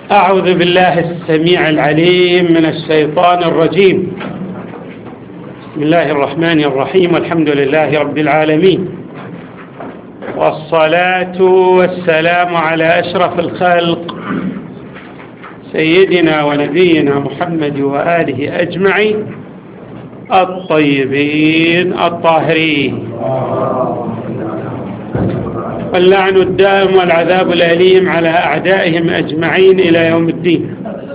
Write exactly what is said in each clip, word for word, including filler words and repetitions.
أعوذ بالله السميع العليم من الشيطان الرجيم. بسم الله الرحمن الرحيم، والحمد لله رب العالمين، والصلاة والسلام على أشرف الخلق سيدنا ونبينا محمد وآله أجمعين الطيبين الطاهرين، واللعن الدائم والعذاب الأليم على أعدائهم أجمعين إلى يوم الدين.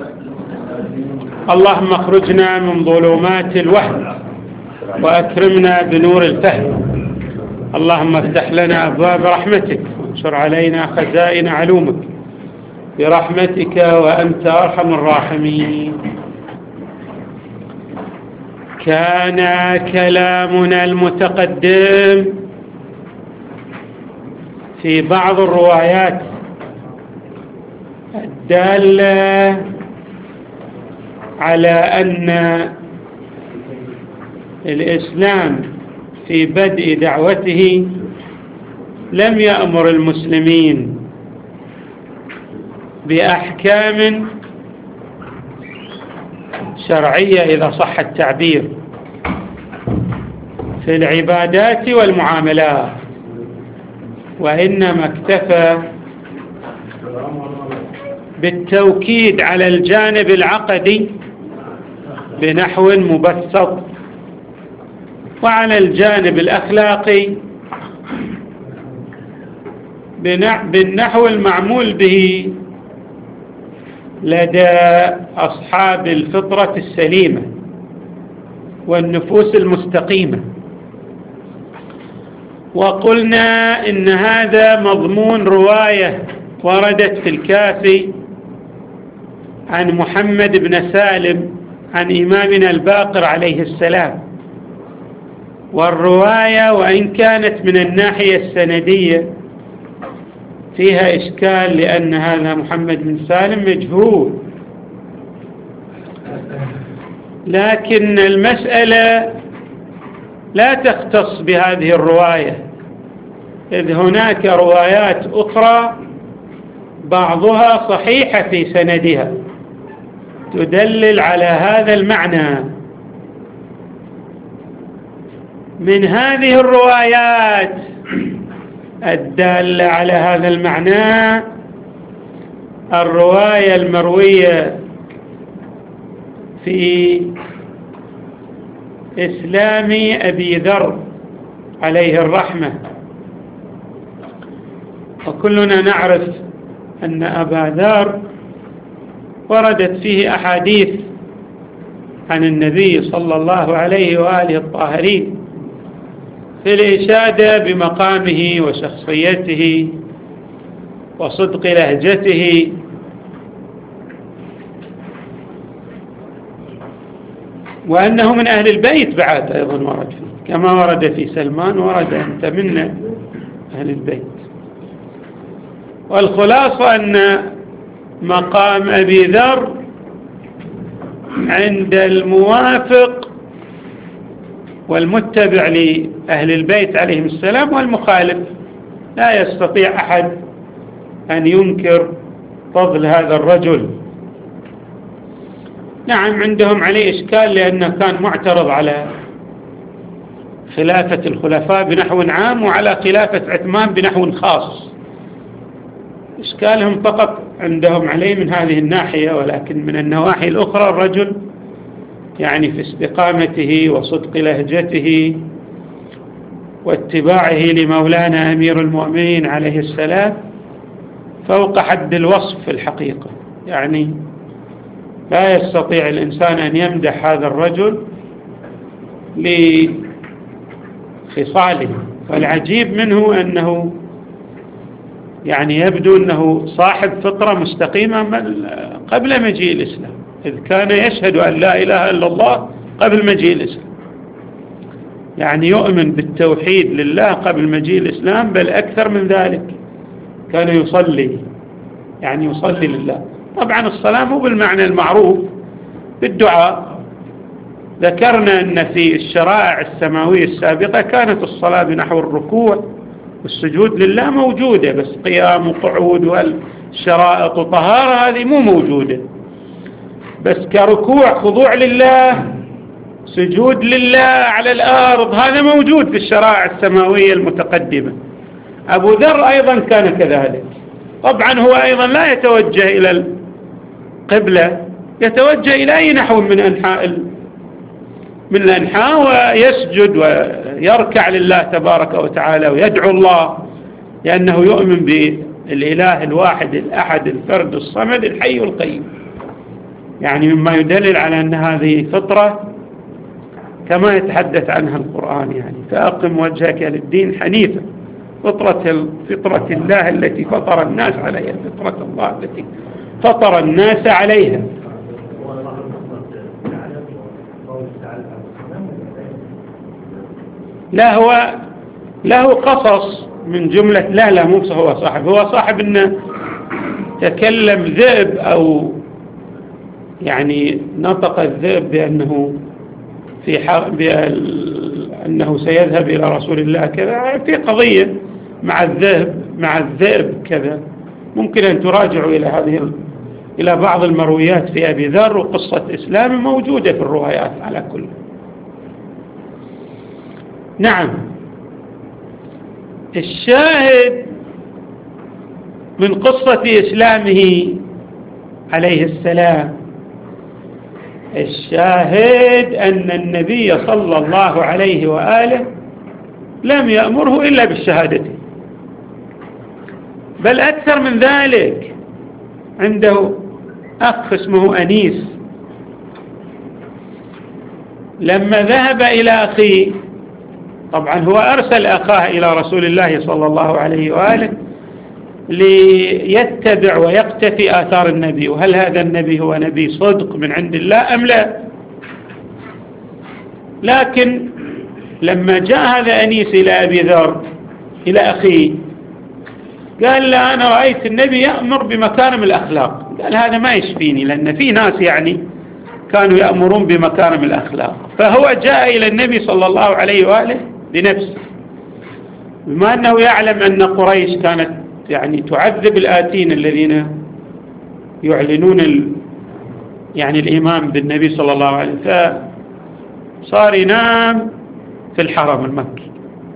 اللهم اخرجنا من ظلمات الوهم وأكرمنا بنور الفهم. اللهم افتح لنا أبواب رحمتك وانشر علينا خزائن علومك برحمتك وأنت أرحم الراحمين. كان كلامنا المتقدم في بعض الروايات الدالة على أن الإسلام في بدء دعوته لم يأمر المسلمين بأحكام شرعية إذا صح التعبير في العبادات والمعاملات، وإنما اكتفى بالتوكيد على الجانب العقدي بنحو مبسط، وعلى الجانب الأخلاقي بالنحو المعمول به لدى أصحاب الفطرة السليمة والنفوس المستقيمة. وقلنا إن هذا مضمون رواية وردت في الكافي عن محمد بن سالم عن إمامنا الباقر عليه السلام، والرواية وإن كانت من الناحية السندية فيها إشكال، لأن هذا محمد بن سالم مجهول، لكن المسألة لا تختص بهذه الرواية، إذ هناك روايات أخرى بعضها صحيحة في سندها تدلل على هذا المعنى. من هذه الروايات الدالة على هذا المعنى الرواية المروية في إسلام أبي ذر عليه الرحمة، وكلنا نعرف أن أبا ذر وردت فيه أحاديث عن النبي صلى الله عليه وآله الطاهرين في الإشادة بمقامه وشخصيته وصدق لهجته، وأنه من أهل البيت بعد أيضا ورد فيه، كما ورد في سلمان ورد أنت من أهل البيت. والخلاصة أن مقام أبي ذر عند الموافق والمتبع لأهل البيت عليهم السلام والمخالف لا يستطيع أحد أن ينكر فضل هذا الرجل. نعم عندهم عليه إشكال لأنه كان معترض على خلافة الخلفاء بنحو عام وعلى خلافة عثمان بنحو خاص، إشكالهم فقط عندهم عليه من هذه الناحية، ولكن من النواحي الأخرى الرجل يعني في استقامته وصدق لهجته واتباعه لمولانا أمير المؤمنين عليه السلام فوق حد الوصف في الحقيقة، يعني لا يستطيع الإنسان أن يمدح هذا الرجل لخصاله. والعجيب منه أنه يعني يبدو أنه صاحب فطرة مستقيمة قبل مجيء الإسلام، إذ كان يشهد أن لا إله إلا الله قبل مجيء الإسلام، يعني يؤمن بالتوحيد لله قبل مجيء الإسلام، بل أكثر من ذلك كان يصلي، يعني يصلي لله. طبعا الصلاة مو بالمعنى المعروف بالدعاء، ذكرنا أن في الشرائع السماوية السابقة كانت الصلاة بنحو الركوع والسجود لله موجودة، بس قيام وقعود شرائط وطهارة هذه مو موجودة، بس كركوع خضوع لله سجود لله على الأرض هذا موجود في الشرائع السماوية المتقدمة. أبو ذر أيضا كان كذلك. طبعا هو أيضا لا يتوجه إلى القبلة، يتوجه إلى أي نحو من أنحاء من الأنحاء ويسجد ويركع لله تبارك وتعالى ويدعو الله، لأنه يؤمن بالإله الواحد الأحد الفرد الصمد الحي القيوم. يعني مما يدلل على أن هذه فطرة كما يتحدث عنها القرآن، يعني فأقم وجهك للدين حنيفا فطرة فطرة الله التي فطر الناس عليها، فطرة الله التي فطر الناس عليها. لا هو له قصص من جملة، لا لا مو هو صاحب، هو صاحب أنه تكلم ذئب أو يعني نطق الذئب بأنه في بأنه سيذهب إلى رسول الله كذا، في قضية مع الذئب مع الذئب كذا. ممكن أن تراجعوا إلى هذه إلى بعض المرويات في أبي ذر، وقصة إسلام موجودة في الروايات على كل. نعم، الشاهد من قصة إسلامه عليه السلام، الشاهد أن النبي صلى الله عليه وآله لم يأمره إلا بالشهادة، بل أكثر من ذلك. عنده أخ اسمه أنيس، لما ذهب إلى أخيه، طبعا هو أرسل أخاه إلى رسول الله صلى الله عليه وآله ليتبع ويقتفي آثار النبي، وهل هذا النبي هو نبي صدق من عند الله أم لا. لكن لما جاء هذا أنيس إلى أبي ذر إلى أخيه قال له أنا رأيت النبي يأمر بمكارم الأخلاق. قال هذا ما يشفيني، لأن في ناس يعني كانوا يأمرون بمكارم الأخلاق. فهو جاء إلى النبي صلى الله عليه وآله بنفسه، بما أنه يعلم أن قريش كانت يعني تعذب الآتين الذين يعلنون ال يعني الإيمان بالنبي صلى الله عليه وسلم. فصار ينام في الحرم المكي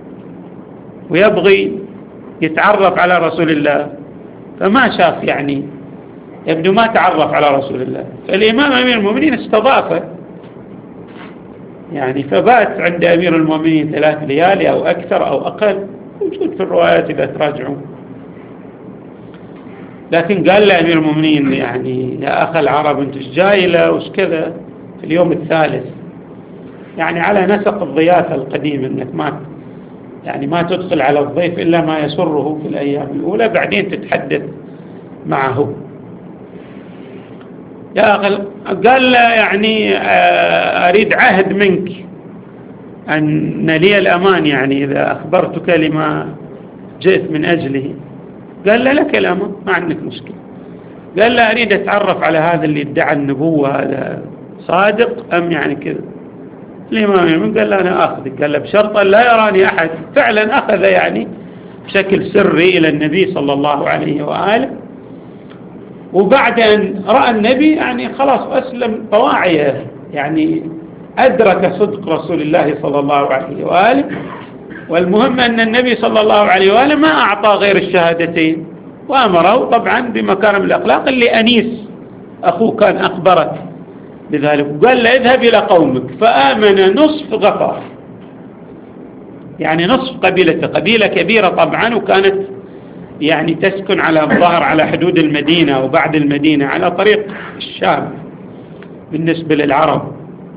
ويبغي يتعرف على رسول الله، فما شاف يعني يبدو ما تعرف على رسول الله. فالإمام أمير المؤمنين استضافه يعني، فبات عند أمير المؤمنين ثلاث ليالي أو أكثر أو أقل، موجود في الروايات إذا تراجعون. لكن قال لأمير المؤمنين يعني يا أخ العرب أنت جاي له وش كذا في اليوم الثالث، يعني على نسق الضيافة القديم أنك ما يعني ما تدخل على الضيف إلا ما يسره في الأيام الأولى، بعدين تتحدث معه. يا أخي قال له يعني أريد عهد منك أن لي الأمان، يعني إذا أخبرتك لما جئت من أجله. قال له لك الأمان، ما عندك مشكلة. قال له أريد أتعرف على هذا اللي ادعى النبوة، هذا صادق أم يعني كذا. الإمام قال له أنا أخذك. قال له بشرط لا يراني أحد. فعلا أخذ يعني بشكل سري إلى النبي صلى الله عليه وآله، وبعد أن رأى النبي يعني خلاص أسلم طواعية، يعني أدرك صدق رسول الله صلى الله عليه وآله. والمهم أن النبي صلى الله عليه وآله ما أعطى غير الشهادتين، وأمره طبعا بمكارم الأخلاق اللي أنيس أخوه كان أخبرت بذلك. وقال له اذهب إلى قومك، فآمن نصف غفار، يعني نصف قبيلة، قبيلة كبيرة طبعا، وكانت يعني تسكن على الظهر على حدود المدينة وبعد المدينة على طريق الشام بالنسبة للعرب.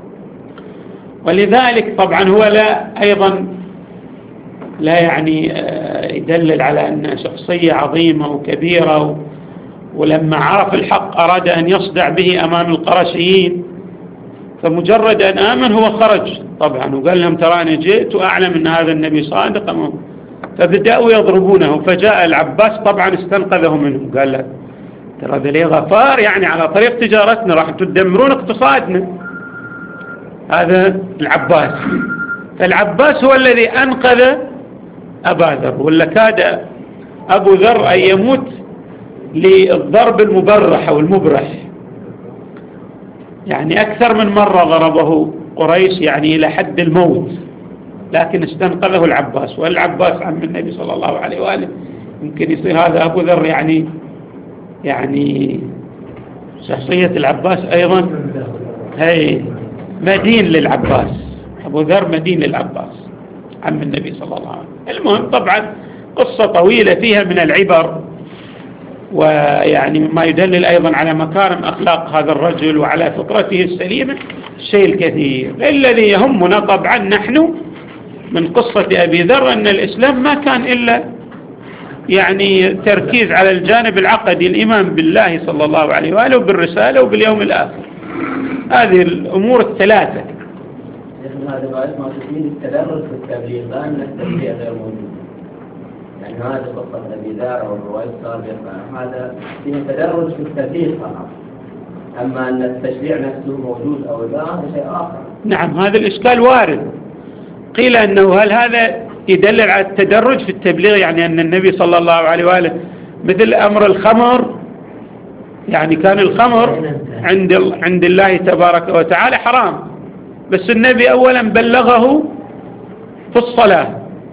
ولذلك طبعا هو لا أيضا لا يعني يدلل على أن شخصية عظيمة وكبيرة، ولما عرف الحق أراد أن يصدع به أمام القرشيين، فمجرد أن آمن هو خرج طبعا وقال لهم ترى أنا جئت وأعلم أن هذا النبي صادق، فبدأوا يضربونه. فجاء العباس طبعا استنقذه منهم، قال له ترى ذلي غفار يعني على طريق تجارتنا، راح تدمرون اقتصادنا. هذا العباس. فالعباس هو الذي أنقذ أبا ذر، ولا كاد أبو ذر أن يموت للضرب المبرح أو المبرح، يعني أكثر من مرة ضربه قريش يعني إلى حد الموت، لكن استنقذه العباس. والعباس عم النبي صلى الله عليه وآله، يمكن يصير هذا أبو ذر يعني يعني شخصية العباس أيضا هي مدين للعباس. أبو ذر مدين للعباس عم النبي صلى الله عليه وسلم. المهم طبعا قصة طويلة فيها من العبر، ويعني ما يدلل أيضا على مكارم أخلاق هذا الرجل وعلى فطرته السليمة الشيء الكثير. الذي يهمنا طبعا نحن من قصة أبي ذر أن الإسلام ما كان إلا يعني تركيز على الجانب العقدي، الإيمان بالله صلى الله عليه وآله وبالرسالة وباليوم الآخر، هذه الأمور الثلاثة. هذا بعد ما تفيد التدرج في التبليغ، لا أن التشريع غير موجود. يعني هذه قصة أبي ذر أو الرواية السابقة هذا فيها تدرج في التبليغ فقط، أما أن التشريع نفسه موجود أو لا هذا شيء آخر. نعم، هذا الإشكال وارد. قيل أنه هل هذا يدلل على التدرج في التبليغ، يعني أن النبي صلى الله عليه وآله مثل أمر الخمر، يعني كان الخمر عند عند الله تبارك وتعالى حرام، بس النبي أولا بلغه في الصلاة،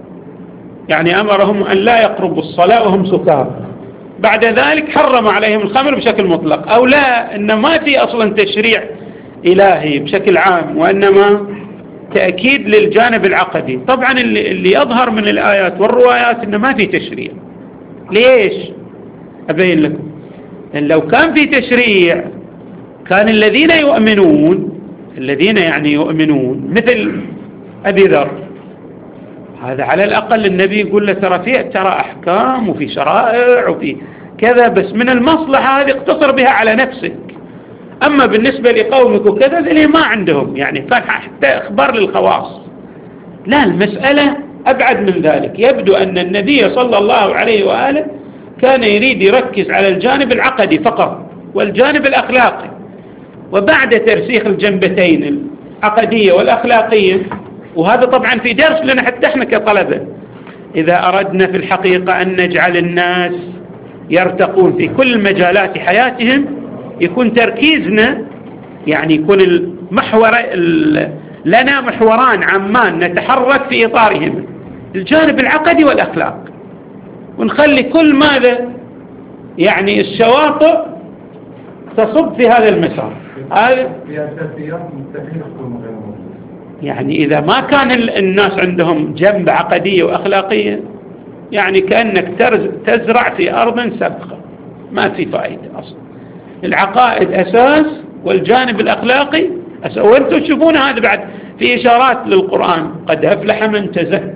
يعني أمرهم أن لا يقربوا الصلاة وهم سكارى، بعد ذلك حرم عليهم الخمر بشكل مطلق. أو لا، إن ما في أصلا تشريع إلهي بشكل عام، وإنما تأكيد للجانب العقدي. طبعا اللي, اللي يظهر من الآيات والروايات إنه ما في تشريع. ليش؟ أبين لكم. لأن لو كان في تشريع كان الذين يؤمنون الذين يعني يؤمنون مثل أبي ذر، هذا على الأقل النبي يقول له ترى في ترى أحكام وفي شرائع وفي كذا، بس من المصلحة هذه اقتصر بها على نفسك. أما بالنسبة لقومك وكذا اللي ما عندهم، يعني كان حتى إخبار للخواص. لا، المسألة أبعد من ذلك. يبدو أن النبي صلى الله عليه وآله كان يريد يركز على الجانب العقدي فقط والجانب الأخلاقي، وبعد ترسيخ الجنبتين العقدية والأخلاقية. وهذا طبعا في درس لنا حتى احنا كطلبة، إذا أردنا في الحقيقة أن نجعل الناس يرتقون في كل مجالات حياتهم، يكون تركيزنا يعني يكون المحور لنا محوران عامان نتحرك في إطارهم، الجانب العقدي والأخلاق، ونخلي كل ماذا يعني الشواطئ تصب في هذا المسار. هذا يعني إذا ما كان الناس عندهم جنب عقدية وأخلاقية، يعني كأنك تزرع في أرض سبخة ما في فائدة أصلا. العقائد أساس والجانب الأخلاقي أساس. وأنتم تشوفون هذا بعد في إشارات للقرآن، قد أفلح من تزكى،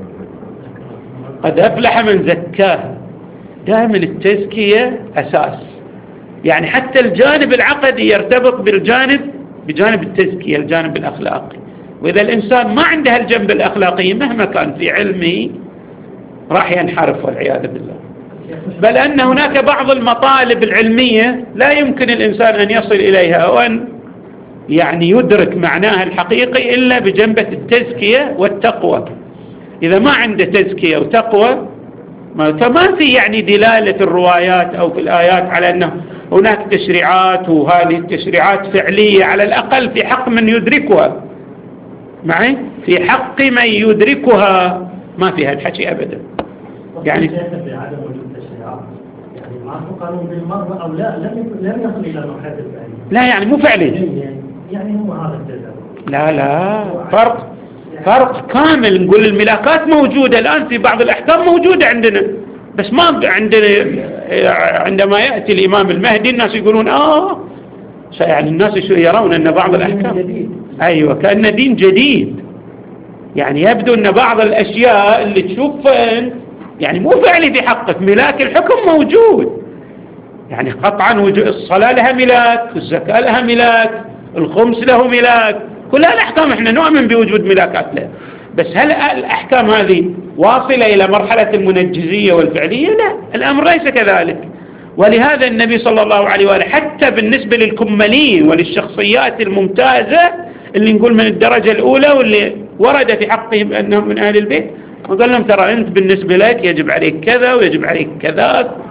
قد أفلح من زكاه. دائما التزكية أساس، يعني حتى الجانب العقدي يرتبط بالجانب بجانب التزكية الجانب الأخلاقي. وإذا الإنسان ما عنده الجنب الأخلاقي مهما كان في علمه راح ينحرف والعياذ بالله. بل أن هناك بعض المطالب العلمية لا يمكن الإنسان أن يصل إليها أو أن يعني يدرك معناها الحقيقي إلا بجنبة التزكية والتقوى. إذا ما عنده تزكية وتقوى فما في يعني دلالة الروايات أو في الآيات على أنه هناك تشريعات، وهذه التشريعات فعلية على الأقل في حق من يدركها معي، في حق من يدركها ما فيها الحكي أبدا. يعني بعدم وجود تشريعات يعني معه قانون بالمرة أو لا لم لم يصل إلى مرحلة الفعلية. لا يعني مو فعلي، يعني يعني هو هذا الجزء. لا لا فرق فرق كامل. نقول الملاكات موجودة الآن في بعض الأحكام موجودة عندنا، بس ما عندنا. عندما يأتي الإمام المهدي الناس يقولون آه يعني الناس يرون أن بعض الأحكام أيوة كأن دين جديد. يعني يبدو أن بعض الأشياء اللي تشوفها أنت يعني مو فعلي في حقك، ملاك الحكم موجود. يعني قطعا الصلاة لها ملاك، الزكاة لها ملاك، الخمس له ملاك، كل هالأحكام احنا نؤمن بوجود ملاكات له. بس هل الأحكام هذه واصلة إلى مرحلة المنجزية والفعلية؟ لا، الأمر ليس كذلك. ولهذا النبي صلى الله عليه وآله حتى بالنسبة للكمالين وللشخصيات الممتازة اللي نقول من الدرجة الأولى واللي ورد في حقهم أنهم من أهل البيت، وقال لهم ترى أنت بالنسبة لك يجب عليك كذا ويجب عليك كذا،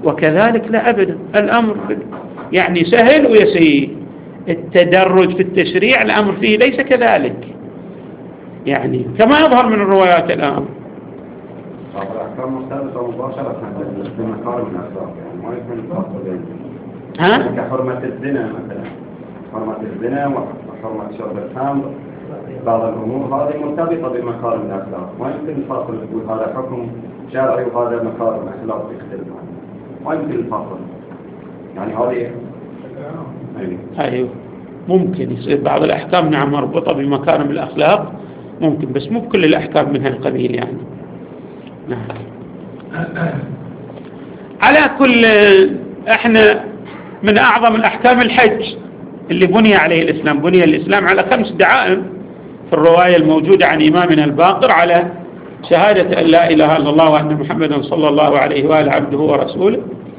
وكذلك لا أبدا، الأمر يعني سهل ويسير. التدرج في التشريع الأمر فيه ليس كذلك، يعني كما يظهر من الروايات الآن. الأحكام مرتبطة مباشرة بمكارم الأخلاق، يعني ما يكون الفرق بين ها؟ كحرمة الزنا مثلا، حرمة الزنا وحرمة شرب الخمر، بعض الأمور هذه مرتبطة بمكارم الأخلاق، ما يمكن الفصل يقول هذا حكم شرعي وهذا مكارم أخلاق يختلف، ما يمكن الفصل، يعني هذه أيوه ممكن يصير بعض الأحكام نعم مربوطة بمكارم الأخلاق ممكن، بس مو بكل الأحكام من هالقبيل يعني. نعم. على كل احنا من أعظم الأحكام الحج اللي بني عليه الإسلام، بني الإسلام على خمس دعائم في الرواية الموجودة عن إمامنا الباقر، على شهادة أن لا إله إلا الله وأن محمدا صلى الله عليه وآله عبده ورسوله،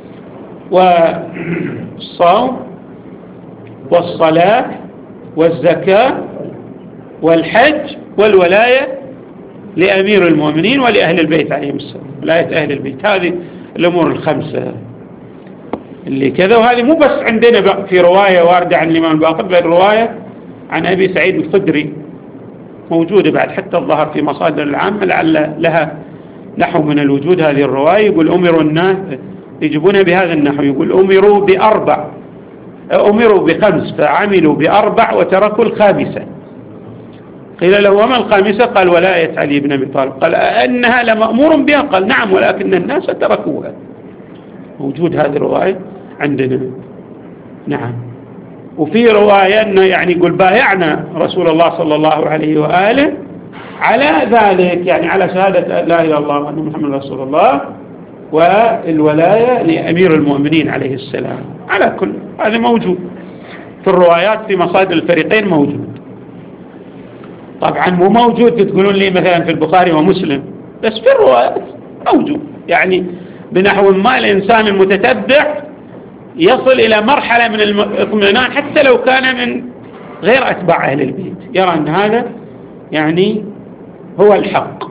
والصوم والصلاة والزكاة والحج والولاية لأمير المؤمنين ولأهل البيت عليهم السلام، ولاية أهل البيت. هذه الأمور الخمسة اللي كذا، وهذه مو بس عندنا في رواية واردة عن الإمام الباقر، بل رواية عن أبي سعيد الخدري موجودة بعد حتى الظهر في مصادر العامة لعل لها نحو من الوجود. هذه الرواية يقول أمروا الناس، يجيبونها بهذا النحو، يقول أمروا بأربع، أمروا بخمس فعملوا بأربع وتركوا الخامسة. قيل له وما الخامسة؟ قال ولاية علي بن أبي طالب. قال أنها لمأمور بها؟ قال نعم ولكن الناس تركوها. موجود هذه الرواية عندنا. نعم. وفي رواية أنه يعني يقول بايعنا رسول الله صلى الله عليه وآله على ذلك، يعني على شهادة لا إله إلا الله وأن محمد رسول الله والولاية لأمير المؤمنين عليه السلام. على كل هذا موجود في الروايات في مصادر الفريقين موجود. طبعا مو موجود تقولون لي مثلا في البخاري ومسلم، بس في الروايات موجود، يعني بنحو ما الإنسان المتتبع يصل إلى مرحلة من الاطمئنان حتى لو كان من غير أتباع أهل البيت، يرى أن هذا يعني هو الحق.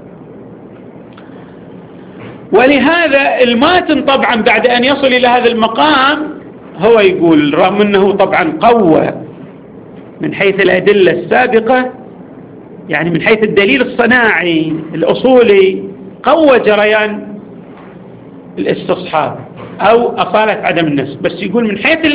ولهذا الماتن طبعا بعد أن يصل إلى هذا المقام هو يقول رغم أنه طبعا قوى من حيث الأدلة السابقة، يعني من حيث الدليل الصناعي الأصولي قوى جريان الاستصحاب أو أصالة عدم النسب، بس يقول من حيث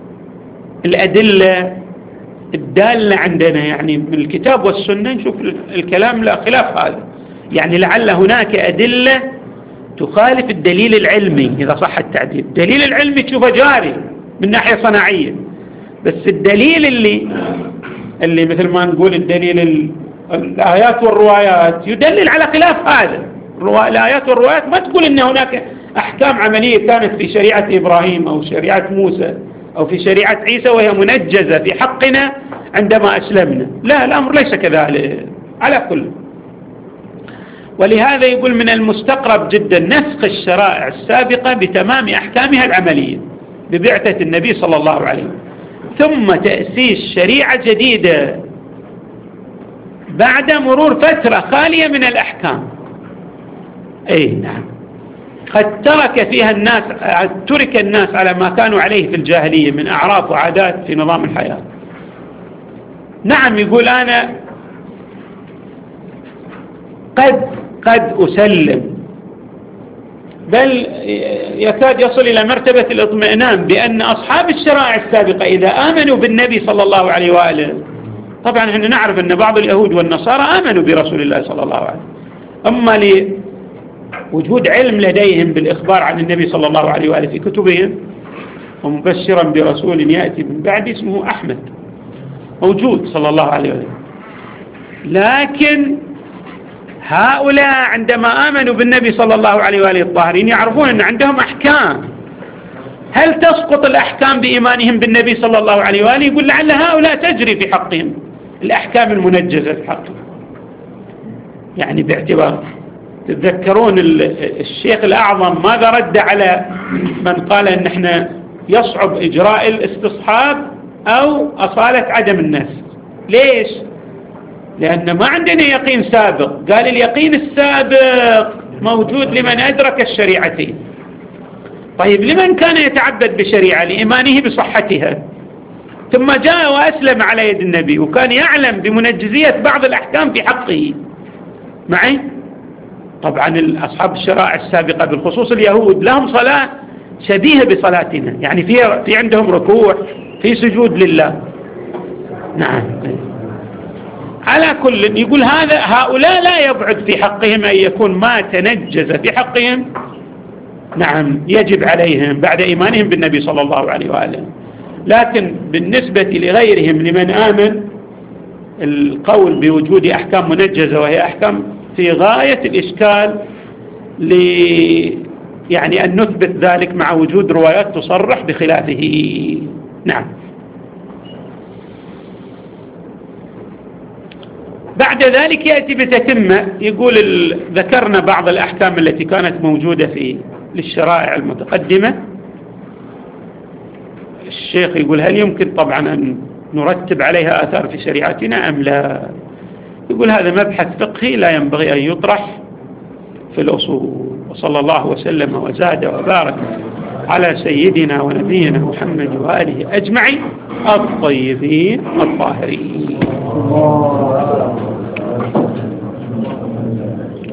الأدلة الدالة عندنا يعني من الكتاب والسنة نشوف الكلام لا خلاف هذا، يعني لعل هناك أدلة تخالف الدليل العلمي إذا صح التعبير. الدليل العلمي تشوفه جاري من ناحية صناعية، بس الدليل اللي اللي مثل ما نقول الدليل الآيات والروايات يدلل على خلاف هذا. الآيات والروايات ما تقول إن هناك أحكام عملية كانت في شريعة إبراهيم أو شريعة موسى أو في شريعة عيسى وهي منجزة في حقنا عندما أسلمنا، لا الأمر ليس كذلك على كل. ولهذا يقول من المستقرب جدا نسخ الشرائع السابقة بتمام أحكامها العملية ببعثة النبي صلى الله عليه وسلم، ثم تأسيس شريعة جديدة بعد مرور فترة خالية من الأحكام. أي نعم، قد ترك فيها الناس ترك الناس على ما كانوا عليه في الجاهلية من أعراف وعادات في نظام الحياة. نعم يقول أنا قد قد أسلم، بل يكاد يصل إلى مرتبة الاطمئنان بأن أصحاب الشرائع السابقة إذا آمنوا بالنبي صلى الله عليه وآله، طبعا احنا نعرف أن بعض اليهود والنصارى آمنوا برسول الله صلى الله عليه وآله، أما لوجود علم لديهم بالإخبار عن النبي صلى الله عليه وآله في كتبهم، ومبشرا برسول يأتي من بعد اسمه أحمد موجود صلى الله عليه وآله. لكن هؤلاء عندما آمنوا بالنبي صلى الله عليه وآله الطاهرين يعرفون أن عندهم أحكام، هل تسقط الأحكام بإيمانهم بالنبي صلى الله عليه وآله؟ يقول لعل هؤلاء تجري في حقهم الأحكام المنجزة في حقهم، يعني باعتبار تتذكرون الشيخ الأعظم ماذا رد على من قال أن احنا يصعب إجراء الاستصحاب أو أصالة عدم النسخ؟ ليش؟ لأن ما عندنا يقين سابق. قال اليقين السابق موجود لمن أدرك الشريعتين، طيب لمن كان يتعبد بشريعة؟ لإيمانه بصحتها، ثم جاء وأسلم على يد النبي وكان يعلم بمنجزية بعض الأحكام في حقه معي. طبعا أصحاب الشرائع السابقة بالخصوص اليهود لهم صلاة شبيهة بصلاتنا، يعني في في عندهم ركوع، في سجود لله. نعم. على كل يقول هذا هؤلاء لا يبعد في حقهم أن يكون ما تنجز في حقهم، نعم، يجب عليهم بعد إيمانهم بالنبي صلى الله عليه وآله. لكن بالنسبة لغيرهم لمن آمن القول بوجود أحكام منجزة وهي أحكام في غاية الإشكال، ل يعني أن نثبت ذلك مع وجود روايات تصرح بخلافه. نعم. بعد ذلك يأتي بتتمة، يقول ال... ذكرنا بعض الأحكام التي كانت موجودة في للشرائع المتقدمة. الشيخ يقول هل يمكن طبعا أن نرتب عليها آثار في شريعتنا أم لا؟ يقول هذا مبحث فقهي لا ينبغي أن يطرح في الأصول. وصلى الله وسلم وزاد وبارك على سيدنا ونبينا محمد وآله أجمعين الطيبين الطاهرين.